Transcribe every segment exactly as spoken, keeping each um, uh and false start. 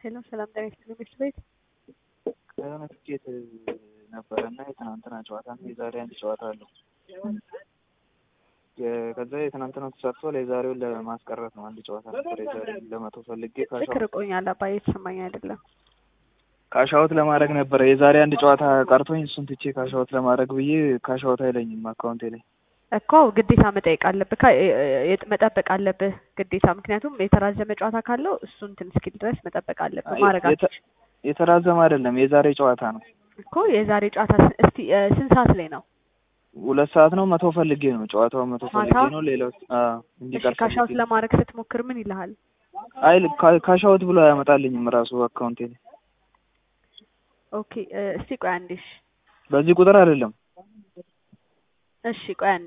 ሄሎ ሰላም ጤና ይስጥልኝ ምሽት ቤት የሆነ ትኬት ነበረና የትናንትና ጨዋታ ነው። የዛሬ አንድ ጨዋታ አለው። ከዛ የትናንትናው ተሳትፏል። የዛሬውን ለማስቀረት ነው አንድ ጨዋታ ነበር። የዛሬ ለመቶ ፈልጌ ካሻውት ርቆኛል። አባዬ የተሰማኝ አይደለም። ካሻውት ለማድረግ ነበር የዛሬ አንድ ጨዋታ ቀርቶኝ እሱን ትቼ ካሻውት ለማድረግ ብዬ ካሻውት አይለኝም አካውንቴ ላይ እኮ ግዴታ መጠየቅ አለብህ መጠበቅ አለብህ ግዴታ። ምክንያቱም የተራዘመ ጨዋታ ካለው እሱን እንትን እስኪል ድረስ መጠበቅ አለብህ። ማረጋት የተራዘመ አይደለም የዛሬ ጨዋታ ነው እኮ የዛሬ ጨዋታ እስቲ ስንት ሰዓት ላይ ነው? ሁለት ሰዓት ነው። መቶ ፈልጌ ነው ጨዋታው መቶ ፈልጌ ነው። ሌላው አዎ እንዲቀር ካሻውት ለማድረግ ስትሞክር ምን ይልሃል? አይ ካሻውት ብሎ አያመጣልኝም ራሱ አካውንቴ ላይ። ኦኬ እስቲ ቆይ አንዴ። እሺ በዚህ ቁጥር አይደለም። እሺ ቆይ አንዴ።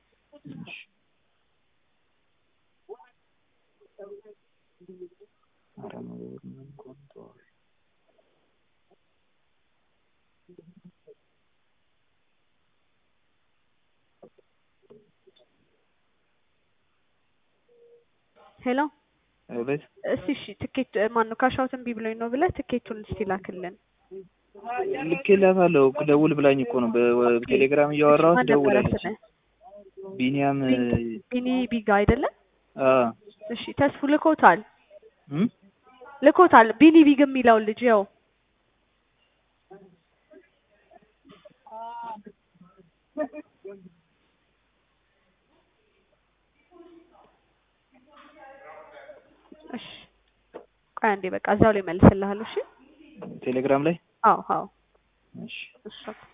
ሄሎ አቤት። እሺ እሺ ትኬት ማን ነው ካሻውት እምቢ ብሎኝ ነው ብለህ ትኬቱን እስቲ ላክልን። ልኬላታለሁ። ደውል ብላኝ እኮ ነው በቴሌግራም እያወራሁት ደውላለች። ቢኒያም ቢኒ ቢጋ አይደለ? አዎ እሺ ተስፉ ልኮታል እም ልኮታል። ቢኒ ቢግ የሚለው ልጅ ያው እሺ ቆይ አንዴ በቃ እዛው ላይ መልስልሃለሁ። እሺ ቴሌግራም ላይ አዎ አዎ እሺ እሺ